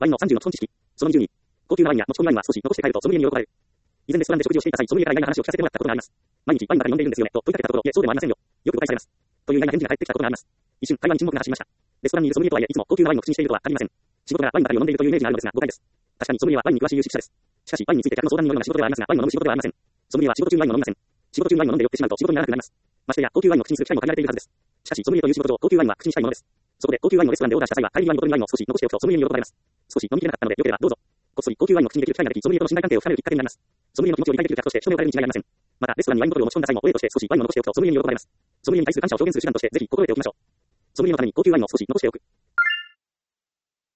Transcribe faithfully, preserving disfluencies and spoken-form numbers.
ワインのさんじゅうの基本知識。そのにじゅうに。高級なワインや持ち込みワインは少し残して帰るとソムリエに喜ばれる。以前レストランで食事をしていた際、ソムリエから意外な話を聞かせてもらったことがあります。毎日ワインばかり飲んでいるんですよね、と問いかけたところ、いえ、そうでもありませんよ。よく誤解されます。という意外な返事が返ってきたことがあります。一瞬、会話に沈黙が走りました。レストランにいるソムリエとはいえ、いつも高級なワインを口にしているとは限りません。仕事がワインばかりを飲んでいるというイメージがあるのですが、誤解です。確かにソムリエはワインに詳しい有識者です。しかし、ワインについて客の相談に乗るような仕事ではありますが、ワインを飲む仕事ではありません。ソムリエは仕事中にワインを飲みません。仕事中にワインを飲んで酔ってしまうと仕事にならなくなります。ましてや、高級ワインを口にする機会も限られているはずです。しかし、ソムリエという仕事上、高級ワインは口にしたいものです。そこで、高級ワインをレストランでオーダーした際は、帰り際にボトルにワインを少し残しておくとソムリエに喜ばれます。少し飲みきれなかったので、よければどうぞ。こっそり高級ワインを口にできる機会ができ、ソムリエとの信頼関係を深めるきっかけになります。ソムリエの気持ちを理解できる客として一目置かれるに違いありません。また、レストランにワインボトルを持ち込んだ際も、お礼として少しワインを残しておくとソムリエに喜ばれます。ソムリエに対する感謝を表現する手段として、ぜひ心得ておきましょう。ソムリエのために高級ワインを少し残しておく。